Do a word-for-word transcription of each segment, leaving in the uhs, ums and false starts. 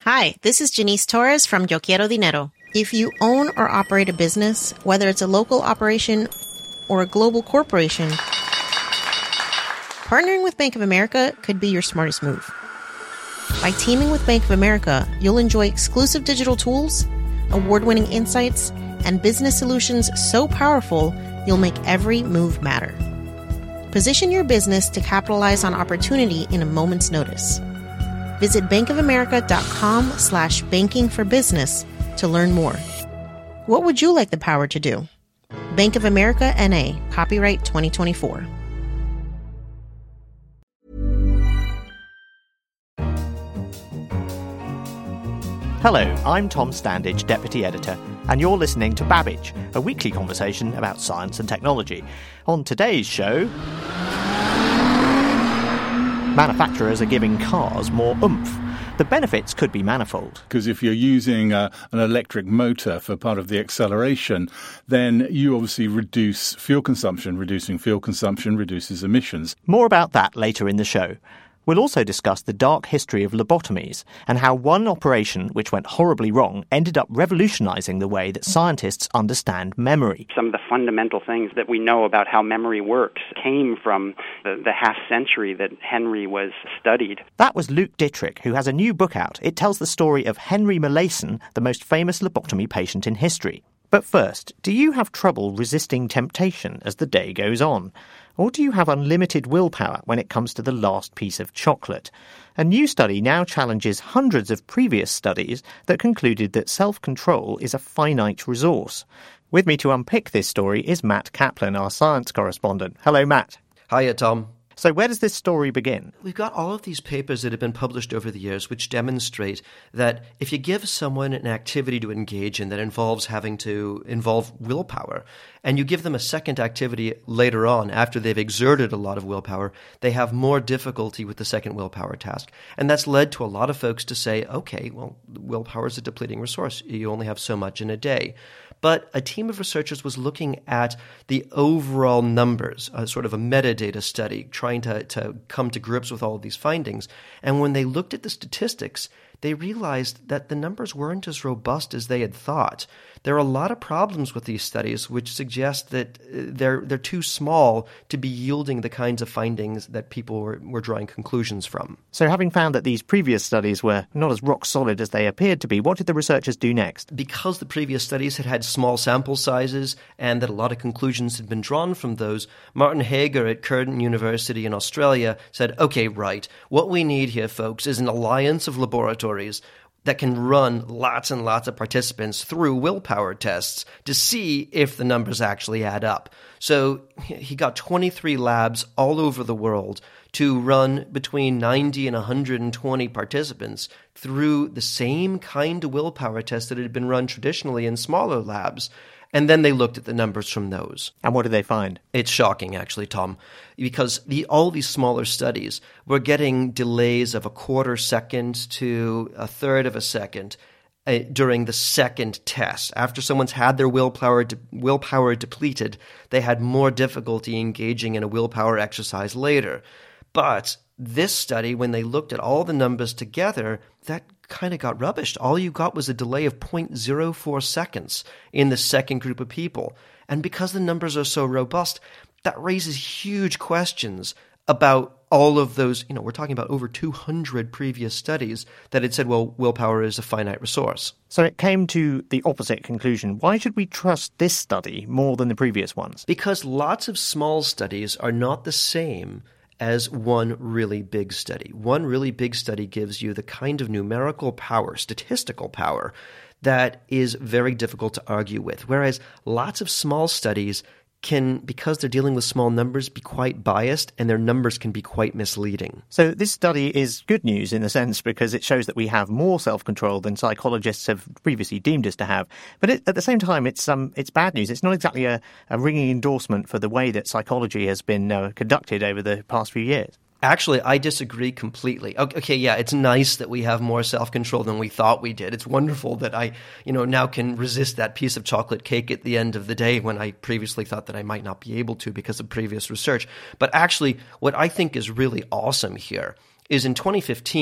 Hi, this is Janice Torres from Yo Quiero Dinero. If you own or operate a business, whether it's a local operation or a global corporation, partnering with Bank of America could be your smartest move. By teaming with Bank of America, you'll enjoy exclusive digital tools, award-winning insights, and business solutions so powerful, you'll make every move matter. Position your business to capitalize on opportunity in a moment's notice. Visit bankofamerica.com slash banking for business to learn more. What would you like the power to do? Bank of America N A, copyright twenty twenty-four. Hello, I'm Tom Standage, Deputy Editor, and you're listening to Babbage, a weekly conversation about science and technology. On today's show, manufacturers are giving cars more oomph. The benefits could be manifold. Because if you're using uh, an electric motor for part of the acceleration, then you obviously reduce fuel consumption. Reducing fuel consumption reduces emissions. More about that later in the show. We'll also discuss the dark history of lobotomies and how one operation which went horribly wrong ended up revolutionizing the way that scientists understand memory. Some of the fundamental things that we know about how memory works came from the, the half century that Henry was studied. That was Luke Dittrich, who has a new book out. It tells the story of Henry Molaison, the most famous lobotomy patient in history. But first, do you have trouble resisting temptation as the day goes on? Or do you have unlimited willpower when it comes to the last piece of chocolate? A new study now challenges hundreds of previous studies that concluded that self-control is a finite resource. With me to unpick this story is Matt Kaplan, our science correspondent. Hello, Matt. Hiya, Tom. So where does this story begin? We've got all of these papers that have been published over the years which demonstrate that if you give someone an activity to engage in that involves having to involve willpower, and you give them a second activity later on after they've exerted a lot of willpower, they have more difficulty with the second willpower task. And that's led to a lot of folks to say, okay, well, willpower is a depleting resource. You only have so much in a day. But a team of researchers was looking at the overall numbers, a sort of a metadata study, trying to, to come to grips with all of these findings. And when they looked at the statistics, they realized that the numbers weren't as robust as they had thought. There are a lot of problems with these studies which suggest that they're they're too small to be yielding the kinds of findings that people were, were drawing conclusions from. So having found that these previous studies were not as rock solid as they appeared to be, what did the researchers do next? Because the previous studies had had small sample sizes and that a lot of conclusions had been drawn from those, Martin Hager at Curtin University in Australia said, okay, right, what we need here, folks, is an alliance of laboratories that can run lots and lots of participants through willpower tests to see if the numbers actually add up. So he got twenty-three labs all over the world to run between ninety and one hundred twenty participants through the same kind of willpower test that had been run traditionally in smaller labs. And then they looked at the numbers from those. And what did they find? It's shocking, actually, Tom, because the, all these smaller studies were getting delays of a quarter second to a third of a second uh, during the second test. After someone's had their willpower de- willpower depleted, they had more difficulty engaging in a willpower exercise later. But this study, when they looked at all the numbers together, that kind of got rubbished. All you got was a delay of zero point zero four seconds in the second group of people. And because the numbers are so robust, that raises huge questions about all of those, you know, we're talking about over two hundred previous studies that had said, well, willpower is a finite resource. So it came to the opposite conclusion. Why should we trust this study more than the previous ones? Because lots of small studies are not the same as one really big study. One really big study gives you the kind of numerical power, statistical power, that is very difficult to argue with. Whereas lots of small studies can, because they're dealing with small numbers, be quite biased, and their numbers can be quite misleading. So this study is good news in a sense because it shows that we have more self-control than psychologists have previously deemed us to have. But it, at the same time, it's um, it's bad news. It's not exactly a, a ringing endorsement for the way that psychology has been uh, conducted over the past few years. Actually, I disagree completely. Okay, yeah, it's nice that we have more self-control than we thought we did. It's wonderful that I, you know, now can resist that piece of chocolate cake at the end of the day when I previously thought that I might not be able to because of previous research. But actually, what I think is really awesome here is in twenty fifteen,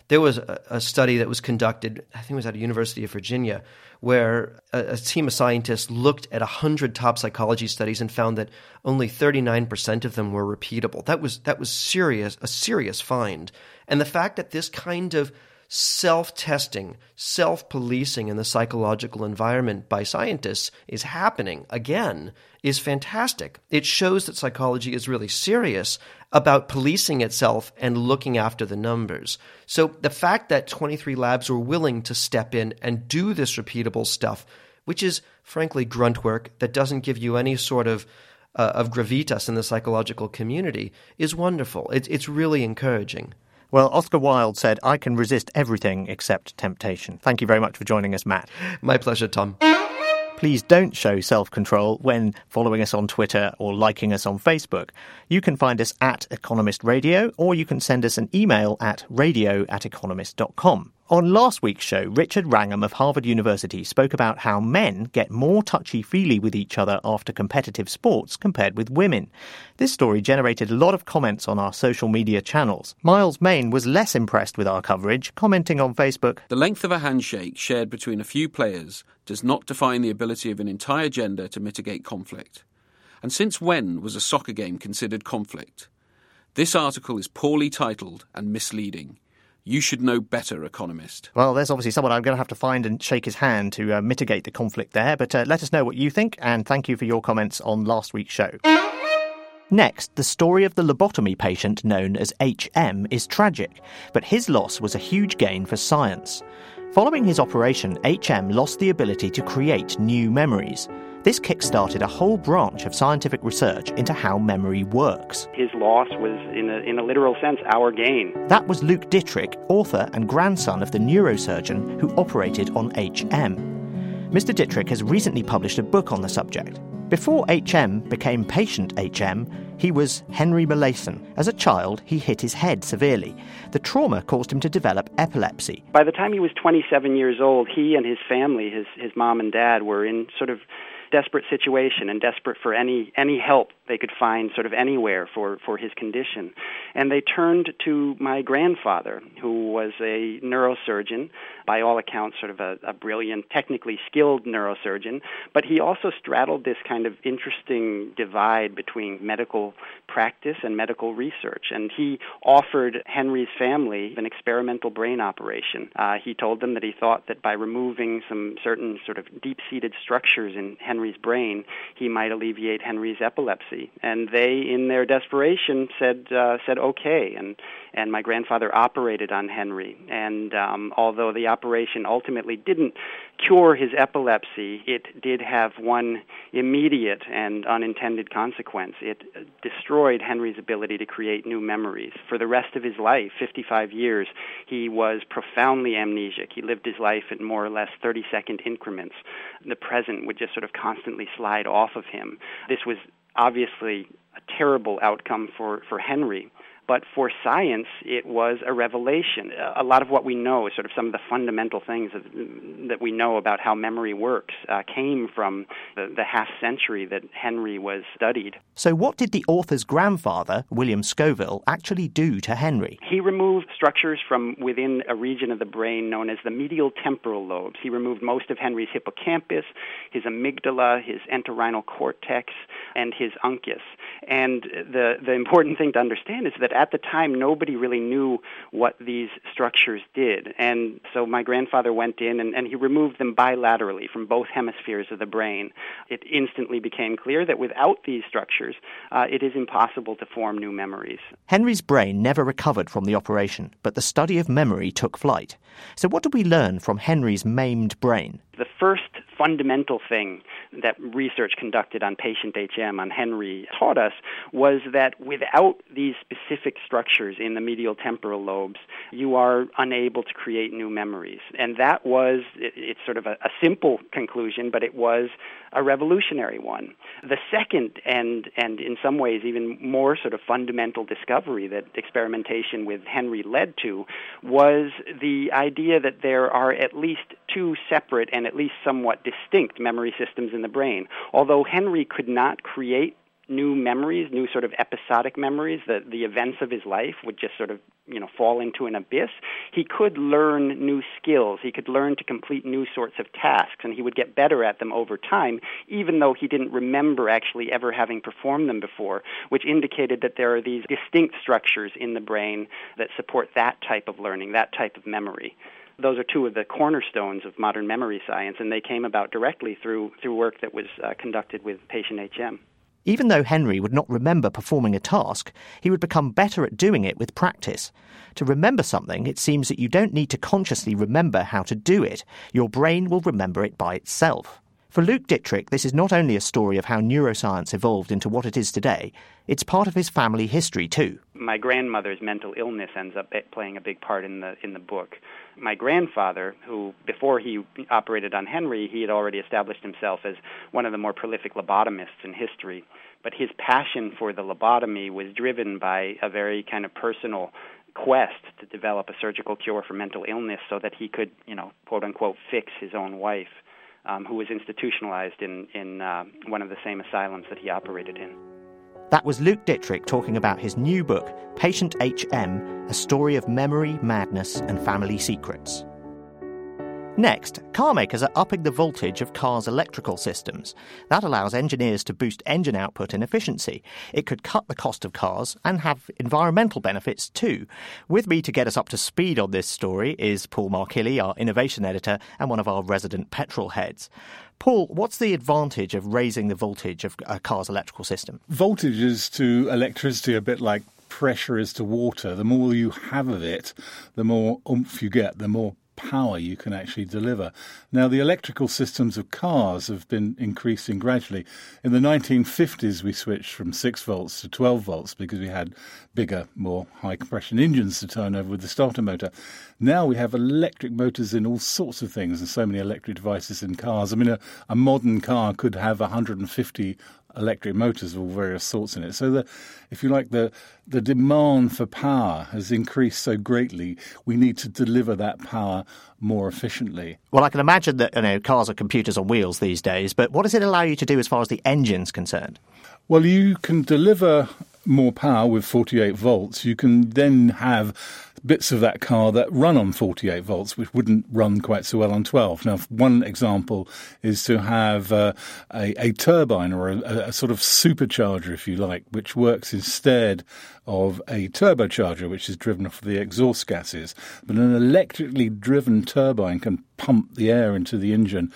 There was a, a study that was conducted, I think it was at the University of Virginia, where a, a team of scientists looked at one hundred top psychology studies and found that only thirty-nine percent of them were repeatable. That was that was serious, a serious find. And the fact that this kind of self-testing, self-policing in the psychological environment by scientists is happening again is fantastic. It shows that psychology is really serious about policing itself and looking after the numbers. So the fact that twenty-three labs were willing to step in and do this repeatable stuff, which is frankly grunt work that doesn't give you any sort of uh, of gravitas in the psychological community, is wonderful. It, it's really encouraging. Well, Oscar Wilde said, "I can resist everything except temptation." Thank you very much for joining us, Matt. My pleasure, Tom. Please don't show self-control when following us on Twitter or liking us on Facebook. You can find us at Economist Radio, or you can send us an email at radio at economist dot com. On last week's show, Richard Wrangham of Harvard University spoke about how men get more touchy-feely with each other after competitive sports compared with women. This story generated a lot of comments on our social media channels. Miles Main was less impressed with our coverage, commenting on Facebook, "The length of a handshake shared between a few players does not define the ability of an entire gender to mitigate conflict. And since when was a soccer game considered conflict? This article is poorly titled and misleading. You should know better, Economist." Well, there's obviously someone I'm going to have to find and shake his hand to uh, mitigate the conflict there, but uh, let us know what you think, and thank you for your comments on last week's show. Next, the story of the lobotomy patient known as H M is tragic, but his loss was a huge gain for science. Following his operation, H M lost the ability to create new memories. This kick-started a whole branch of scientific research into how memory works. His loss was, in a, in a literal sense, our gain. That was Luke Dittrich, author and grandson of the neurosurgeon who operated on H M. Mister Dittrich has recently published a book on the subject. Before H M became patient H M, he was Henry Molaison. As a child, he hit his head severely. The trauma caused him to develop epilepsy. By the time he was twenty-seven years old, he and his family, his, his mom and dad, were in sort of desperate situation and desperate for any any help they could find sort of anywhere for, for his condition. And they turned to my grandfather, who was a neurosurgeon, by all accounts sort of a, a brilliant, technically skilled neurosurgeon, but he also straddled this kind of interesting divide between medical practice and medical research. And he offered Henry's family an experimental brain operation. Uh, he told them that he thought that by removing some certain sort of deep-seated structures in Henry's brain, he might alleviate Henry's epilepsy. And they, in their desperation, said uh, said okay. And and my grandfather operated on Henry. And um, although the operation ultimately didn't cure his epilepsy, it did have one immediate and unintended consequence. It destroyed Henry's ability to create new memories. For the rest of his life, fifty-five years, he was profoundly amnesic. He lived his life in more or less thirty-second increments. The present would just sort of constantly slide off of him. This was obviously a terrible outcome for, for Henry. But for science, it was a revelation. A lot of what we know, sort of some of the fundamental things that, that we know about how memory works, uh, came from the, the half century that Henry was studied. So what did the author's grandfather, William Scoville, actually do to Henry? He removed structures from within a region of the brain known as the medial temporal lobes. He removed most of Henry's hippocampus, his amygdala, his entorhinal cortex, and his uncus. And the, the important thing to understand is that at the time, nobody really knew what these structures did. And so my grandfather went in and, and he removed them bilaterally from both hemispheres of the brain. It instantly became clear that without these structures, uh, it is impossible to form new memories. Henry's brain never recovered from the operation, but the study of memory took flight. So what did we learn from Henry's maimed brain? The first fundamental thing that research conducted on patient H M, on Henry, taught us was that without these specific structures in the medial temporal lobes, you are unable to create new memories. And that was, it, it's sort of a, a simple conclusion, but it was a revolutionary one. The second, and, and in some ways even more sort of fundamental discovery that experimentation with Henry led to was the idea that there are at least two separate and at least somewhat distinct memory systems in the brain. Although Henry could not create new memories, new sort of episodic memories, that the events of his life would just sort of, you know, fall into an abyss. He could learn new skills. He could learn to complete new sorts of tasks, and he would get better at them over time, even though he didn't remember actually ever having performed them before, which indicated that there are these distinct structures in the brain that support that type of learning, that type of memory. Those are two of the cornerstones of modern memory science, and they came about directly through through work that was uh, conducted with patient H M. Even though Henry would not remember performing a task, he would become better at doing it with practice. To remember something, it seems that you don't need to consciously remember how to do it. Your brain will remember it by itself. For Luke Dittrich, this is not only a story of how neuroscience evolved into what it is today, it's part of his family history too. My grandmother's mental illness ends up playing a big part in the in the book. My grandfather, who before he operated on Henry, he had already established himself as one of the more prolific lobotomists in history. But his passion for the lobotomy was driven by a very kind of personal quest to develop a surgical cure for mental illness so that he could, you know, quote unquote, fix his own wife, um, who was institutionalized in, in uh, one of the same asylums that he operated in. That was Luke Dittrich talking about his new book, Patient H M, A Story of Memory, Madness and Family Secrets. Next, car makers are upping the voltage of cars' electrical systems. That allows engineers to boost engine output and efficiency. It could cut the cost of cars and have environmental benefits too. With me to get us up to speed on this story is Paul Markilly, our innovation editor and one of our resident petrol heads. Paul, what's the advantage of raising the voltage of a car's electrical system? Voltage is to electricity a bit like pressure is to water. The more you have of it, the more oomph you get, the more power you can actually deliver. Now, the electrical systems of cars have been increasing gradually. In the nineteen fifties, we switched from six volts to twelve volts because we had bigger, more high-compression engines to turn over with the starter motor. Now we have electric motors in all sorts of things and so many electric devices in cars. I mean, a, a modern car could have one hundred fifty electric motors of all various sorts in it. So, the, if you like, the the demand for power has increased so greatly, we need to deliver that power more efficiently. Well, I can imagine that, you know, cars are computers on wheels these days, but what does it allow you to do as far as the engine's concerned? Well, you can deliver more power with forty-eight volts. You can then have bits of that car that run on forty-eight volts, which wouldn't run quite so well on twelve. Now, one example is to have uh, a, a turbine or a, a sort of supercharger, if you like, which works instead of a turbocharger, which is driven off the exhaust gases. But an electrically driven turbine can pump the air into the engine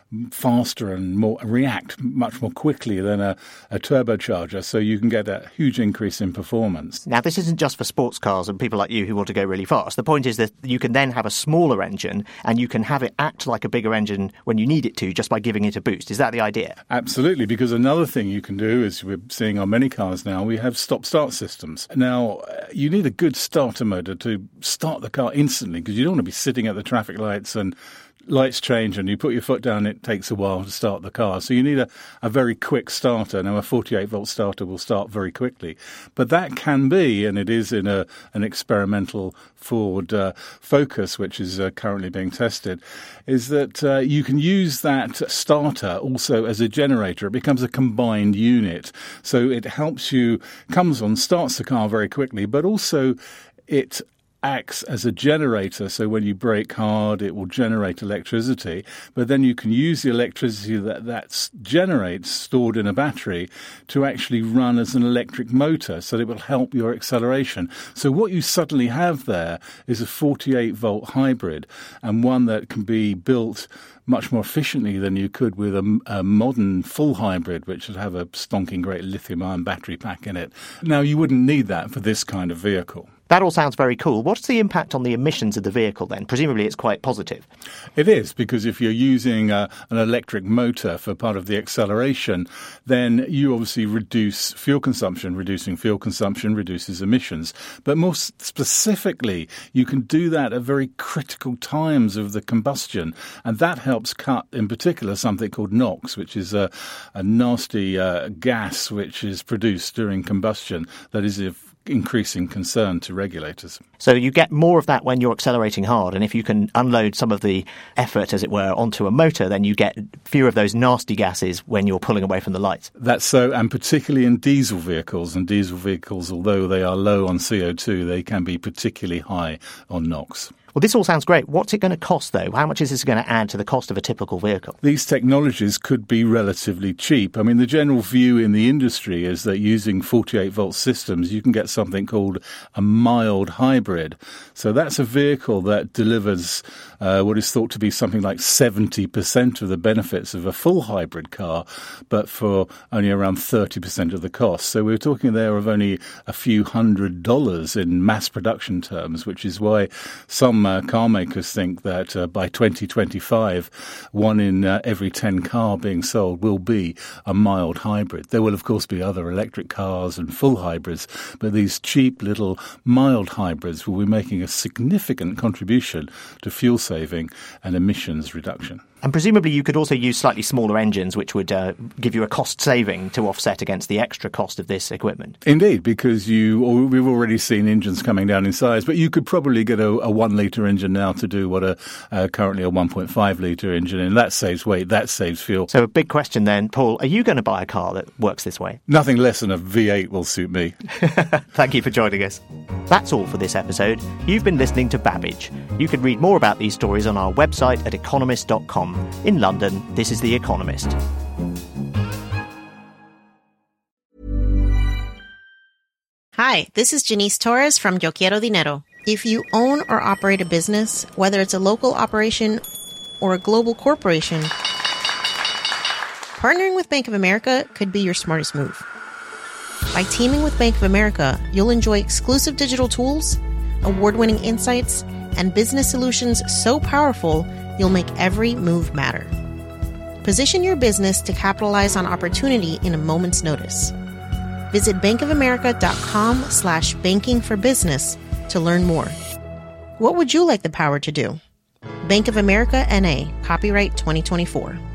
faster and more react much more quickly than a, a turbocharger, so you can get a huge increase in performance. Now, this isn't just for sports cars and people like you who want to go really fast. The point is that you can then have a smaller engine and you can have it act like a bigger engine when you need it to just by giving it a boost. Is that the idea? Absolutely, because another thing you can do, as we're seeing on many cars now, we have stop-start systems. Now, you need a good starter motor to start the car instantly because you don't want to be sitting at the traffic lights and lights change and you put your foot down, it takes a while to start the car. So you need a, a very quick starter. Now, a forty-eight volt starter will start very quickly. But that can be, and it is in a an experimental Ford uh, Focus, which is uh, currently being tested, is that uh, you can use that starter also as a generator. It becomes a combined unit. So it helps you, comes on, starts the car very quickly, but also it acts as a generator, so when you brake hard it will generate electricity, but then you can use the electricity that that generates stored in a battery to actually run as an electric motor, so it will help your acceleration. So what you suddenly have there is a forty-eight volt hybrid, and one that can be built much more efficiently than you could with a, a modern full hybrid, which would have a stonking great lithium-ion battery pack in it. Now, you wouldn't need that for this kind of vehicle. That all sounds very cool. What's the impact on the emissions of the vehicle then? Presumably it's quite positive. It is, because if you're using uh, an electric motor for part of the acceleration, then you obviously reduce fuel consumption. Reducing fuel consumption reduces emissions. But more specifically, you can do that at very critical times of the combustion, and that helps helps cut, in particular, something called NOx, which is a, a nasty uh, gas which is produced during combustion that is of increasing concern to regulators. So you get more of that when you're accelerating hard, and if you can unload some of the effort, as it were, onto a motor, then you get fewer of those nasty gases when you're pulling away from the lights. That's so, and particularly in diesel vehicles. And diesel vehicles, although they are low on C O two, they can be particularly high on NOx. Well, this all sounds great. What's it going to cost, though? How much is this going to add to the cost of a typical vehicle? These technologies could be relatively cheap. I mean, the general view in the industry is that using forty-eight volt systems, you can get something called a mild hybrid. So that's a vehicle that delivers uh, what is thought to be something like seventy percent of the benefits of a full hybrid car, but for only around thirty percent of the cost. So we're talking there of only a few hundred dollars in mass production terms, which is why some Uh, car makers think that uh, by twenty twenty-five, one in uh, every ten car being sold will be a mild hybrid. There will, of course, be other electric cars and full hybrids, but these cheap little mild hybrids will be making a significant contribution to fuel saving and emissions reduction. And presumably you could also use slightly smaller engines, which would uh, give you a cost saving to offset against the extra cost of this equipment. Indeed, because you we've already seen engines coming down in size, but you could probably get a, a one-litre engine now to do what a uh, currently a one point five litre engine, and that saves weight, that saves fuel. So a big question then, Paul, are you going to buy a car that works this way? Nothing less than a V eight will suit me. Thank you for joining us. That's all for this episode. You've been listening to Babbage. You can read more about these stories on our website at economist dot com. In London, this is The Economist. Hi, this is Janice Torres from Yo Quiero Dinero. If you own or operate a business, whether it's a local operation or a global corporation, partnering with Bank of America could be your smartest move. By teaming with Bank of America, you'll enjoy exclusive digital tools, award-winning insights, and business solutions so powerful you'll make every move matter. Position your business to capitalize on opportunity in a moment's notice. Visit bankofamerica.com slash banking for business to learn more. What would you like the power to do? Bank of America N A, copyright twenty twenty-four.